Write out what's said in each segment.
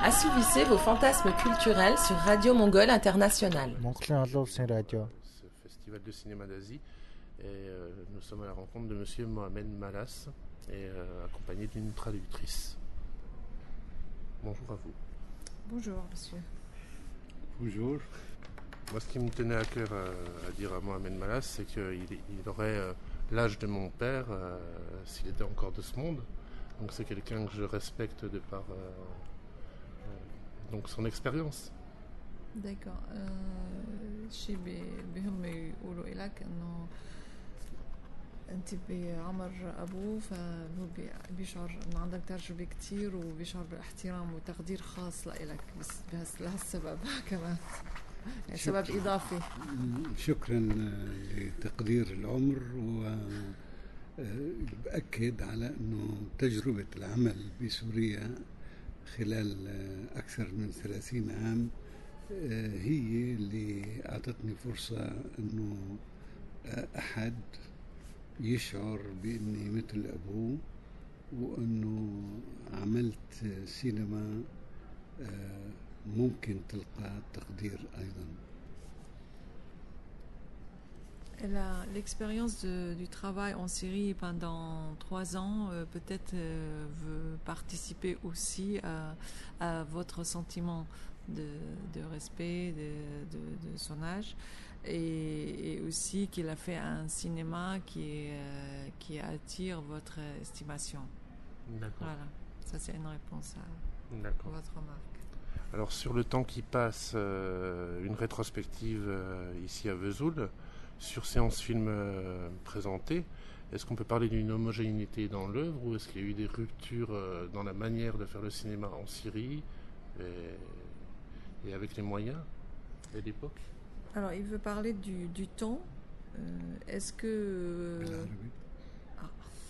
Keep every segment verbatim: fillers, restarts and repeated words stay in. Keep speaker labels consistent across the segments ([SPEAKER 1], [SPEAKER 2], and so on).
[SPEAKER 1] Assouvissez vos fantasmes culturels sur Radio Mongole International.
[SPEAKER 2] Ce festival de cinéma d'Asie. Et euh, nous sommes à la rencontre de monsieur Mohamed Malas, et euh, accompagné d'une traductrice. Bonjour à vous.
[SPEAKER 3] Bonjour, monsieur.
[SPEAKER 2] Bonjour. Moi, ce qui me tenait à cœur euh, à dire à Mohamed Malas, c'est qu'il il aurait euh, l'âge de mon père euh, s'il était encore de ce monde. Donc c'est quelqu'un que je respecte de par euh, euh, donc son expérience.
[SPEAKER 3] D'accord. الشيء بهم يقولوا لك انه انت بعمر ابوه فهو بيشعر انه عندك تجربه كثير وبيشعر باحترام وتقدير خاص لإلك بس لهالسبب كمان يعني سبب اضافي.
[SPEAKER 4] شكرا لتقدير العمر وبأكد على انه تجربه العمل بسوريا خلال اكثر من ثلاثين عام هي اللي أعطتني فرصة أنه أحد يشعر بأني مثل أبوه وأنه عملت سينما ممكن تلقى تقدير أيضا.
[SPEAKER 3] L'expérience de, du travail en Syrie pendant trois ans euh, peut-être euh, veut participer aussi à, à votre sentiment de, de respect de, de, de son âge et, et aussi qu'il a fait un cinéma qui, euh, qui attire votre estimation.
[SPEAKER 2] D'accord.
[SPEAKER 3] Voilà, ça c'est une réponse à, à votre remarque.
[SPEAKER 2] Alors sur le temps qui passe, euh, une rétrospective euh, ici à Vesoul, sur séance film euh, présentée, est-ce qu'on peut parler d'une homogénéité dans l'œuvre ou est-ce qu'il y a eu des ruptures euh, dans la manière de faire le cinéma en Syrie et, et avec les moyens et l'époque?
[SPEAKER 3] Alors il veut parler du, du temps. Euh, est-ce que... Euh... Ah.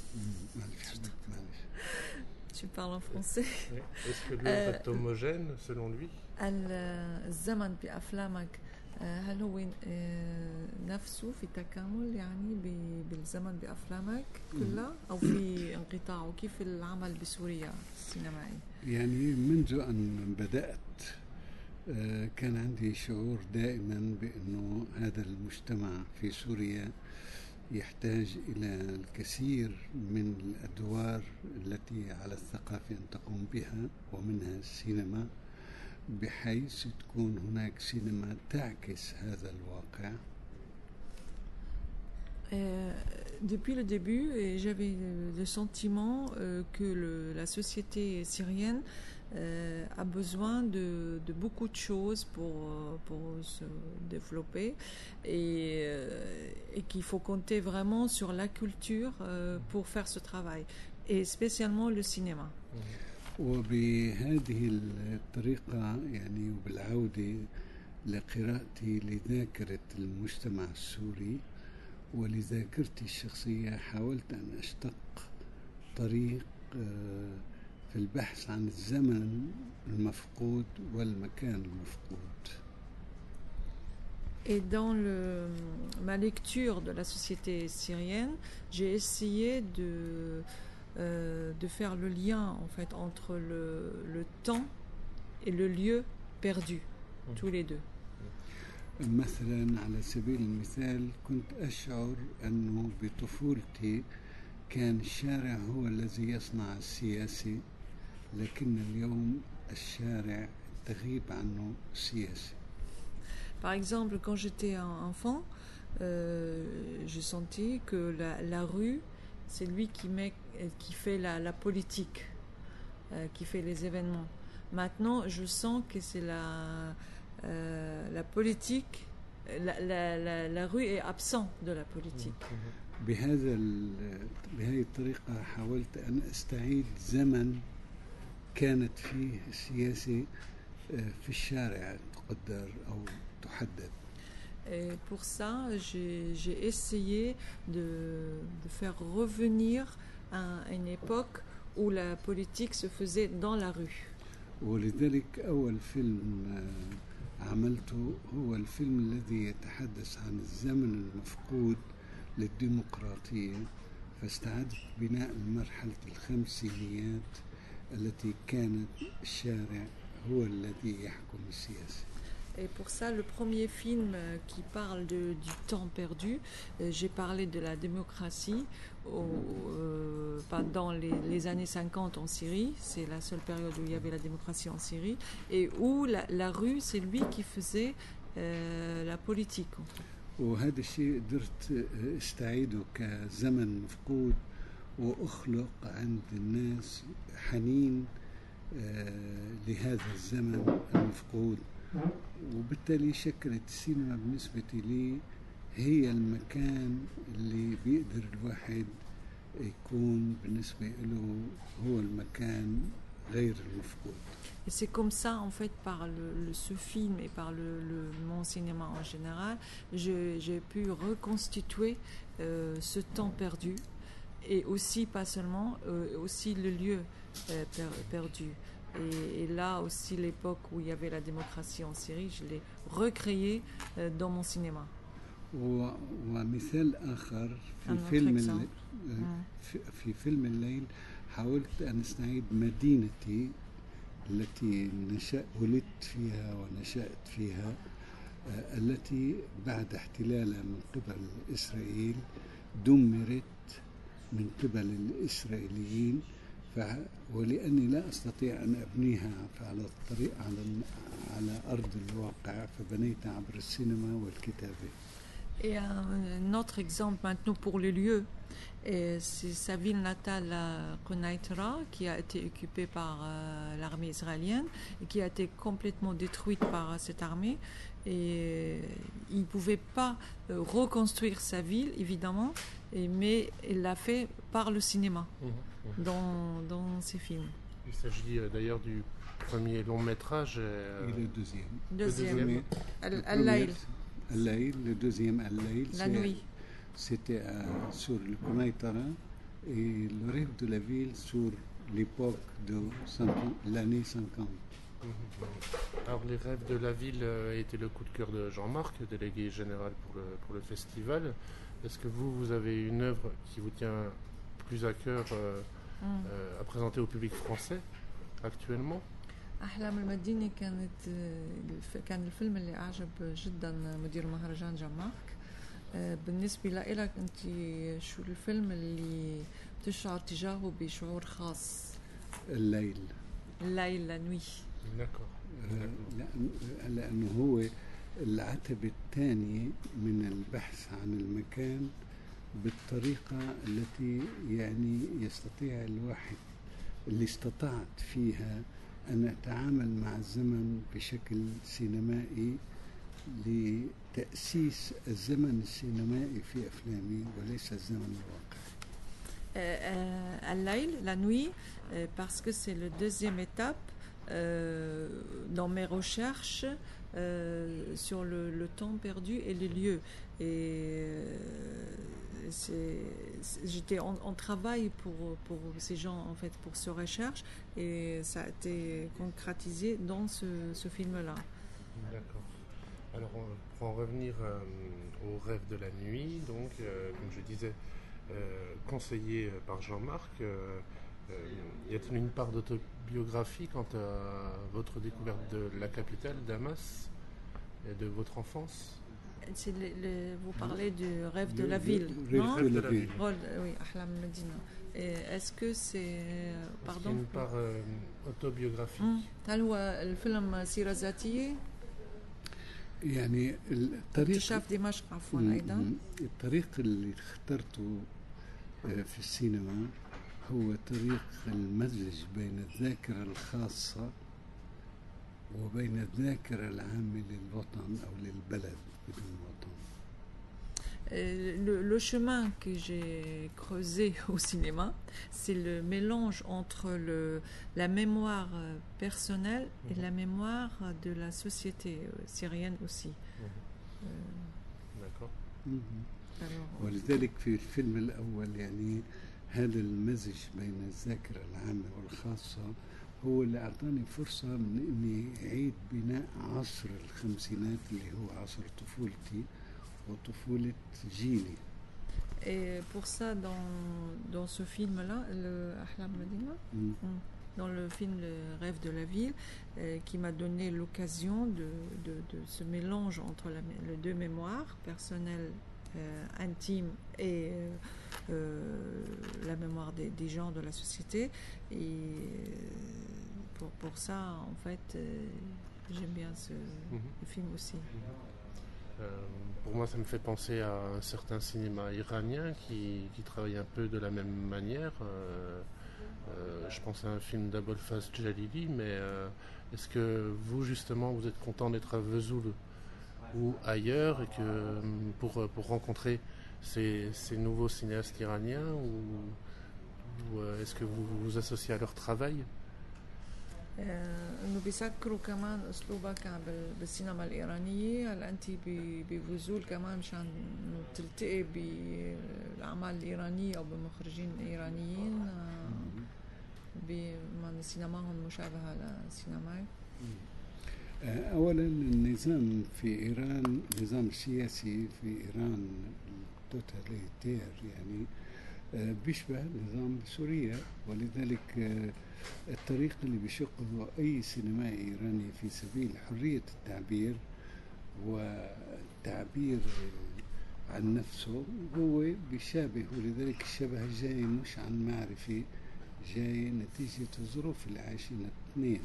[SPEAKER 3] Tu parles en français.
[SPEAKER 2] Oui. Est-ce que l'œuvre est homogène selon lui?
[SPEAKER 3] الزمن بأفلامك هل هو نفسه في تكامل يعني بالزمن بأفلامك كلها أو في انقطاع وكيف العمل بسوريا السينمائي؟
[SPEAKER 4] يعني منذ أن بدأت كان عندي شعور دائما بأنه هذا المجتمع في سوريا يحتاج إلى الكثير من الأدوار التي على الثقافة أن تقوم بها ومنها السينما بحيث تكون هناك سينما تعكس هذا الواقع.
[SPEAKER 3] Euh, depuis le début, j'avais le sentiment euh, que le, la société syrienne euh, a besoin de, de beaucoup de choses pour, pour se développer et, euh, et qu'il faut compter vraiment sur la culture euh, pour faire ce travail, et spécialement le cinéma.
[SPEAKER 2] Mmh.
[SPEAKER 4] وبهذه الطريقة يعني وبالعودة لقراءتي لذاكرة المجتمع السوري ولذاكرتي الشخصية حاولت أن أشتق طريق في البحث عن الزمن المفقود والمكان المفقود.
[SPEAKER 3] Et dans le, ma lecture de la société syrienne, j'ai essayé de Euh, de faire le lien en fait entre le, le temps et le lieu perdu, mmh. tous les deux.
[SPEAKER 4] مثلا على سبيل المثال كنت أشعر أنه بطفولتي كان الشارع هو الذي يصنع السياسي لكن اليوم الشارع تغيب عنه السياسي.
[SPEAKER 3] Par exemple, quand j'étais enfant, euh, j'ai senti que la, la rue c'est lui qui, met, qui fait la, la politique, euh, qui fait les événements. Maintenant, je sens que c'est la, euh, la politique, la, la, la, la rue est absente de la politique.
[SPEAKER 4] بهذا بهذه الطريقة حاولت أن أستعيد زمن كانت فيه السياسة في الشارع تقدر أو تحدد.
[SPEAKER 3] Et pour ça, j'ai, j'ai essayé de, de faire revenir à une époque où la politique se faisait dans la rue.
[SPEAKER 4] ولذلك أول فيلم عملته هو الفيلم الذي يتحدث عن الزمن المفقود للديمقراطية فاستعدت بناء مرحلة الخمسينيات التي كانت الشارع هو الذي يحكم السياسة.
[SPEAKER 3] Et pour ça, le premier film euh, qui parle de, du temps perdu, euh, j'ai parlé de la démocratie au, euh, pendant les, les années cinquante en Syrie. C'est la seule période où il y avait la démocratie en Syrie. Et où la, la rue, c'est lui qui faisait euh, la politique. En fait.
[SPEAKER 4] وهذا الشيء قدرت استعيده كزمن مفقود واخلق عند الناس حنين لهذا الزمن المفقود، وبالتالي شكلت السينما بالنسبة لي هي المكان اللي بيقدر الواحد يكون بالنسبة له هو المكان غير المفقود.
[SPEAKER 3] Et c'est comme ça, en fait, par le, le, ce film et par le, le, mon cinéma en général, je, j'ai pu reconstituer euh, ce temps perdu et aussi, pas seulement, euh, aussi le lieu euh, per, perdu. Et, et là aussi, l'époque où il y avait la démocratie en Syrie, je l'ai recréé euh, dans mon cinéma.
[SPEAKER 4] ومثال آخر في فيلم الليل في, في فيلم الليل حاولت أن أستعيد مدينتي التي نشأ ولدت فيها ونشأت فيها، التي بعد احتلالها من قبل إسرائيل دمرت من قبل الإسرائيليين، ولأني لا أستطيع أن أبنيها على الطريق على على أرض الواقع فبنيت عبر السينما والكتابة.
[SPEAKER 3] Et un autre exemple maintenant pour le lieu, et c'est sa ville natale à Quneitra qui a été occupée par euh, l'armée israélienne et qui a été complètement détruite par euh, cette armée. Et euh, il ne pouvait pas euh, reconstruire sa ville, évidemment, et, mais il l'a fait par le cinéma, mmh, mmh. Dans, dans ses films.
[SPEAKER 2] Il s'agit euh, d'ailleurs du premier long métrage. Euh,
[SPEAKER 4] et le deuxième.
[SPEAKER 3] Deuxième.
[SPEAKER 4] Le deuxième.
[SPEAKER 3] Al-Layl.
[SPEAKER 4] Al-Layl, le deuxième Al-Layl.
[SPEAKER 3] La nuit.
[SPEAKER 4] C'était euh, sur le Quneitra et le rêve de la ville sur l'époque de l'année cinquante.
[SPEAKER 2] Alors les rêves de la ville a été le coup de cœur de Jean-Marc, délégué général pour le, pour le festival. Est-ce que vous, vous avez une œuvre qui vous tient plus à cœur euh, mm. euh, à présenter au public français actuellement?
[SPEAKER 3] أحلام المدينة كانت كان الفيلم اللي أعجب جدا مدير مهرجان جان مارك. بالنسبة لك أنت شو الفيلم اللي بتشعر تجاهه بشعور خاص؟
[SPEAKER 4] الليل.
[SPEAKER 3] الليل لا نوي.
[SPEAKER 4] لأنه هو العتبة الثانية من البحث عن المكان بالطريقة التي يعني يستطيع الواحد اللي استطعت فيها أن أتعامل مع الزمن بشكل سينمائي لتأسيس الزمن السينمائي في أفلامي وليس الزمن الواقعي.
[SPEAKER 3] الليل, la nuit, parce que c'est la deuxième étape euh, dans mes recherches euh, sur le, le temps perdu et les lieux. Et euh, c'est, c'est, j'étais en, en travail pour, pour ces gens, en fait, pour ces recherches, et ça a été concrétisé dans ce, ce film-là.
[SPEAKER 2] D'accord. Alors, pour en revenir euh, au rêve de la nuit, donc, euh, comme je disais, euh, conseillé par Jean-Marc, euh, euh, y a-t-il une part d'autobiographie quant à votre découverte de la capitale, Damas, et de votre enfance?
[SPEAKER 3] C'est le, le, vous parlez du rêve de la
[SPEAKER 4] le,
[SPEAKER 3] ville,
[SPEAKER 4] le,
[SPEAKER 3] non?
[SPEAKER 4] Rêve de la ville.
[SPEAKER 3] Oui, Ahlam Medina. Est-ce que c'est, pardon?
[SPEAKER 2] Est-ce qu'il y a une part euh, autobiographique.
[SPEAKER 3] هل هو الفيلم سيرة ذاتية؟
[SPEAKER 4] يعني الطريق
[SPEAKER 3] اكتشاف دمشق عفوا أيضا.
[SPEAKER 4] الطريق اللي اخترته في السينما هو طريق المزج بين الذاكرة الخاصة وبين الذاكرة العامة للوطن أو للبلد بدون وطن.
[SPEAKER 3] Le, le chemin que j'ai creusé au cinéma, c'est le mélange entre le, la mémoire personnelle et la mémoire de la société syrienne aussi.
[SPEAKER 2] Mmh. Euh, D'accord.
[SPEAKER 4] Mmh. ولذلك في الفيلم الأول يعني هذا المزج بين الذاكرة العامة والخاصة هو اللي أعطاني فرصة من إني أعيد بناء عصر الخمسينات اللي هو عصر طفولتي وطفولة جيلي.
[SPEAKER 3] Et pour ça, dans, dans ce film-là, le Ahlam Medina, mm. dans le film Le rêve de la ville, euh, qui m'a donné l'occasion de, de, de ce mélange entre la, les deux mémoires, personnelle, euh, intime, et euh, euh, la mémoire des, des gens de la société. Et pour, pour ça, en fait, euh, j'aime bien ce
[SPEAKER 2] Mhm.
[SPEAKER 3] film aussi.
[SPEAKER 2] Euh, pour moi, ça me fait penser à un certain cinéma iranien qui, qui travaille un peu de la même manière. Euh, euh, je pense à un film d'Abolfaz Jalili, mais euh, est-ce que vous, justement, vous êtes content d'être à Vesoul ou ailleurs et que, pour, pour rencontrer ces, ces nouveaux cinéastes iraniens ou, ou euh, est-ce que vous vous associez à leur travail?
[SPEAKER 3] آه، انه بيسكروا كمان اسلوبك بال- بالسينما الايرانيه. هل انت ب- بوزول كمان مشان انه تلتقي بالاعمال الايرانيه او بمخرجين ايرانيين آه، بما سينماهم مشابهه لسينماك؟
[SPEAKER 4] أولا النظام في إيران، النظام السياسي في إيران التوتاليتير يعني آه، بيشبه نظام سوريا، ولذلك آه، الطريق اللي بيشقه أي سينمائي إيراني في سبيل حرية التعبير والتعبير عن نفسه هو بيشابه، ولذلك الشبه جاي مش عن معرفة، جاي نتيجة الظروف اللي عايشين الاثنين.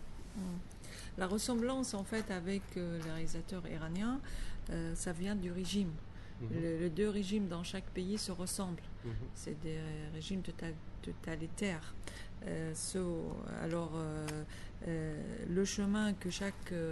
[SPEAKER 3] La ressemblance en fait avec euh, les réalisateurs iraniens, euh, ça vient du régime.
[SPEAKER 2] Mhm.
[SPEAKER 3] Le- les deux régimes dans chaque pays se ressemblent.
[SPEAKER 2] Mhm.
[SPEAKER 3] C'est des régimes tota- totalitaires. Euh, so- alors, euh, euh, le chemin que chaque euh,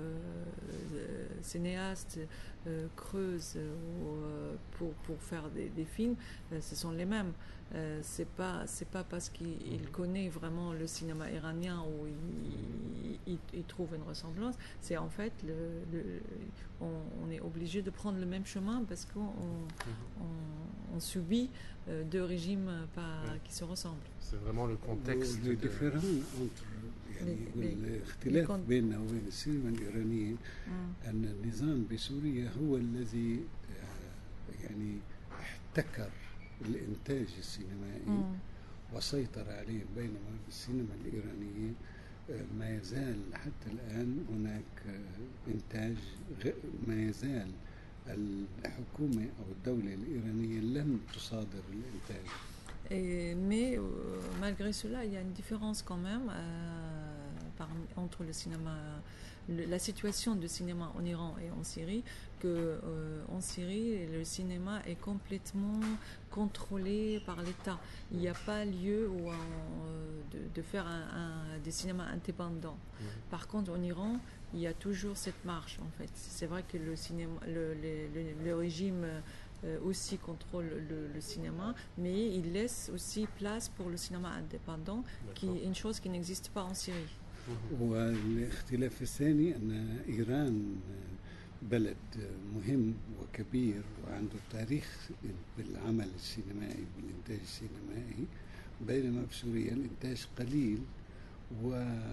[SPEAKER 3] euh, cinéaste euh, creuse euh, ou, euh, pour, pour faire des, des films, euh, ce sont les mêmes. Euh, c'est pas c'est pas parce qu'il il connaît vraiment le cinéma iranien où il, il, il trouve une ressemblance. C'est en fait le, le, on, on est obligé de prendre le même chemin parce qu'on on, on subit euh, deux régimes pas,
[SPEAKER 2] Ouais.
[SPEAKER 3] qui se ressemblent.
[SPEAKER 2] C'est vraiment le contexte.
[SPEAKER 4] Le
[SPEAKER 2] de-
[SPEAKER 4] différent entre يعني
[SPEAKER 3] les- les-
[SPEAKER 4] الاختلاف
[SPEAKER 3] les con-
[SPEAKER 4] بيننا وبين السينما الإيرانية
[SPEAKER 3] Mm.
[SPEAKER 4] أن النظام بسوريا هو الذي آه، يعني احتكر الإنتاج السينمائي
[SPEAKER 3] Mm.
[SPEAKER 4] وسيطر عليه، بينما بالسينما الإيرانية آه، ما يزال حتى الآن هناك آه، إنتاج غ- ما يزال الحكومة أو الدولة الإيرانية لم تصادر الإنتاج.
[SPEAKER 3] Et, mais euh, malgré cela, il y a une différence quand même euh, parmi- entre le cinéma, le- la situation du cinéma en Iran et en Syrie, que euh, en Syrie, le cinéma est complètement contrôlé par l'État. Il n'y a pas lieu où, euh, de, de faire un, un- des cinémas indépendants.
[SPEAKER 2] Mhm.
[SPEAKER 3] Par contre, en Iran, il y a toujours cette marche en fait. C'est vrai que le cinéma, le, le- le- le régime euh, aussi contrôle le, le cinéma, mais il laisse aussi place pour le cinéma indépendant, qui
[SPEAKER 2] D'accord.
[SPEAKER 3] est une chose qui n'existe pas en Syrie.
[SPEAKER 4] والاختلاف الثاني أن إيران بلد مهم وكبير وعنده تاريخ بالعمل السينمائي بالإنتاج السينمائي، بينما في سوريا الإنتاج قليل و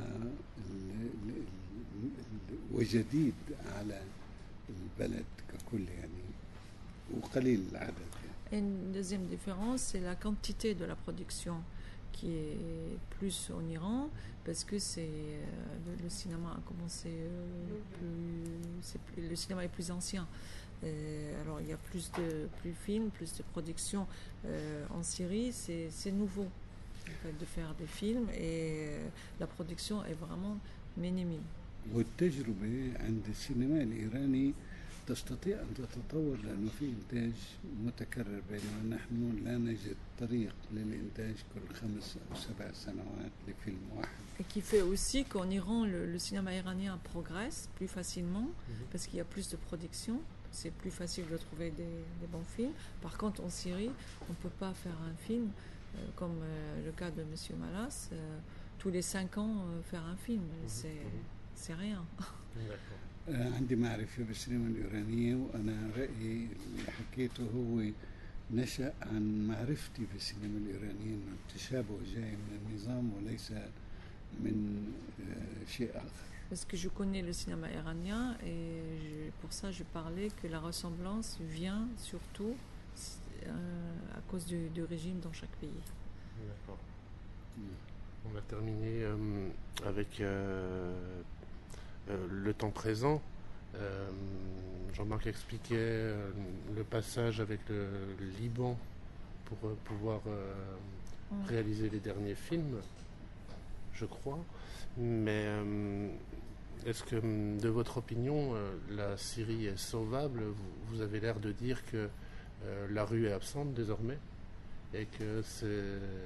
[SPEAKER 4] وجديد على البلد ككل يعني، وقليل العدد يعني.
[SPEAKER 3] Et une deuxième différence, c'est la quantité de la production qui est plus en Iran, parce que c'est euh, le, le cinéma a commencé euh, plus, c'est plus- le cinéma est plus ancien. Euh, alors il y a plus de plus films, plus de production. Euh, en Syrie, c'est c'est nouveau en fait, de faire des films et euh, la production est vraiment minime.
[SPEAKER 4] والتجربة عند السينما الإيراني تستطيع أن تتطور لأنه في إنتاج متكرر، بينما نحن لا نجد طريق للإنتاج كل خمس أو سبع سنوات لفيلم واحد.
[SPEAKER 3] Et qui fait aussi qu'en Iran, le, le cinéma iranien progresse plus facilement parce qu'il y a plus de production. C'est plus facile de trouver des, des bons films. Par contre, en Syrie, on ne peut pas faire un film euh, comme euh, le cas de Monsieur Malas. euh, tous les cinq ans, euh, faire un film, c'est c'est rien.
[SPEAKER 2] D'accord.
[SPEAKER 4] آه، عندي معرفة بالسينما الإيرانية، وأنا رأيي اللي حكيته هو نشأ عن معرفتي بالسينما الإيرانية، أنه التشابه جاي من النظام وليس من آه، شيء آخر.
[SPEAKER 3] Parce que je connais le cinéma iranien et je- pour ça je parlais que la ressemblance vient surtout euh, à cause du, du régime dans chaque pays.
[SPEAKER 2] D'accord.
[SPEAKER 4] مم.
[SPEAKER 2] On va terminer euh, avec euh, euh, le temps présent. Euh, Jean-Marc expliquait euh, le passage avec le, le Liban pour euh, pouvoir euh, mmh. réaliser les derniers films, je crois. Mais euh, est-ce que, de votre opinion, euh, la Syrie est sauvable? vous, vous avez l'air de dire que euh, la rue est absente désormais et que c'est,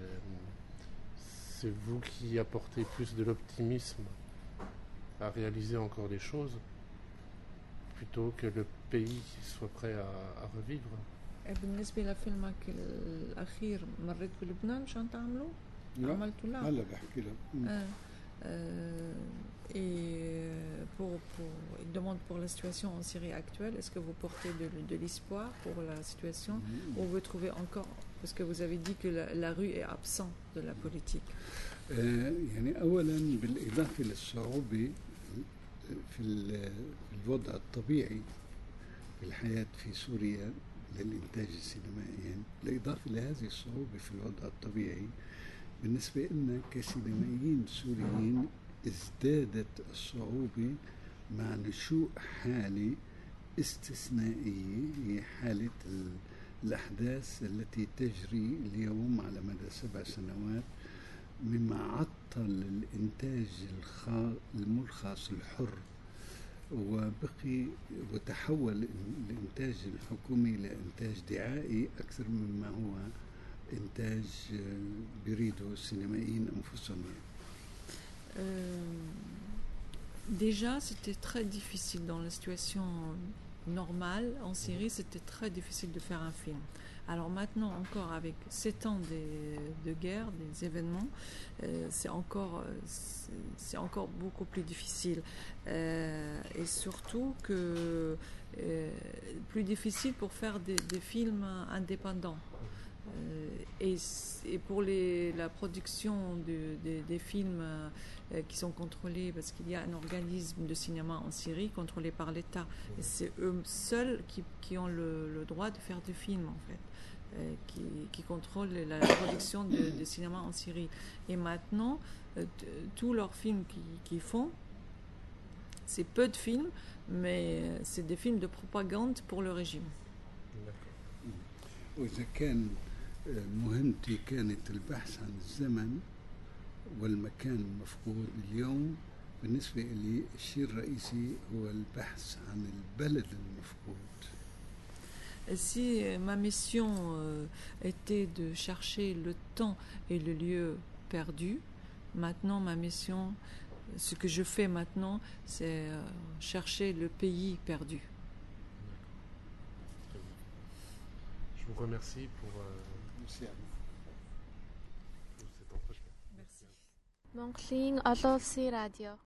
[SPEAKER 2] c'est vous qui apportez plus de l'optimisme à réaliser encore des choses plutôt que le pays soit prêt à, à revivre.
[SPEAKER 3] بالنسبة لفيلمك الأخير مريت بلبنان مشان تعملوه؟ عملتوا لا؟
[SPEAKER 4] هلا بحكي لك.
[SPEAKER 3] آه. Euh, et pour, pour, il demande pour la situation en Syrie actuelle, est-ce que vous portez de, de l'espoir pour la situation mmh. ou vous trouvez encore, parce que vous avez dit que la, la rue est absente de la politique.
[SPEAKER 4] آه يعني أولا بالإضافة للصعوبة في الوضع الطبيعي في الحياة في سوريا للإنتاج السينمائي، يعني بالإضافة لهذه الصعوبة في الوضع الطبيعي بالنسبة لنا كسينمائيين سوريين ازدادت الصعوبة مع نشوء حالة استثنائية، هي حالة الأحداث التي تجري اليوم على مدى سبع سنوات، مما عطل الإنتاج المرخص الحر وبقي وتحول الإنتاج الحكومي إلى إنتاج دعائي أكثر مما هو إنتاج بيريدوا السينمائيين أنفسهم.
[SPEAKER 3] Euh, déjà, c'était très difficile dans la situation normale en Syrie, c'était très difficile de faire un film. Alors maintenant, encore avec sept ans de, de guerre, des événements, euh, c'est encore, c'est, c'est encore beaucoup plus difficile. Euh, et surtout que euh, plus difficile pour faire des, des films indépendants. Euh, et, et pour les, la production de, de, des films euh, qui sont contrôlés, parce qu'il y a un organisme de cinéma en Syrie contrôlé par l'État, et c'est eux seuls qui, qui ont le, le droit de faire des films en fait, euh, qui, qui contrôlent la production de, de cinéma en Syrie. Et maintenant, euh, t- tous leurs films qu'ils, qu'ils font, c'est peu de films, mais c'est des films de propagande pour le régime.
[SPEAKER 4] وإذا كان مهمتي كانت البحث عن الزمن والمكان المفقود، اليوم بالنسبة لي الشيء الرئيسي هو البحث عن البلد المفقود.
[SPEAKER 3] Si ma mission euh, était de chercher le temps et le lieu perdu, maintenant ma mission, ce que je fais maintenant, c'est euh, chercher le pays perdu.
[SPEAKER 2] Je vous remercie pour, euh,
[SPEAKER 4] Merci à vous.
[SPEAKER 2] pour cet entretien.
[SPEAKER 3] Merci.
[SPEAKER 5] Монголын олон улсын радио